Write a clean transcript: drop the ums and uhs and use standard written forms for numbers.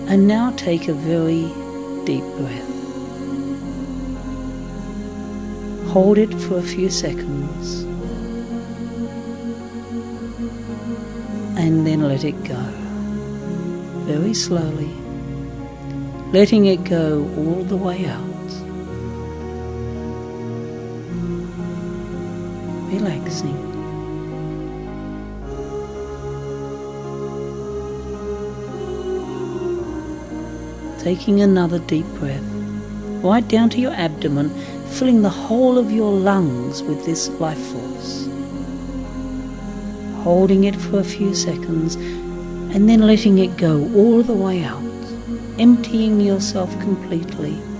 And now take a very deep breath. Hold it for a few seconds and then let it go, very slowly, letting it go all the way out. Relaxing. Taking another deep breath, right down to your abdomen, filling the whole of your lungs with this life force. Holding it for a few seconds and then letting it go all the way out, emptying yourself completely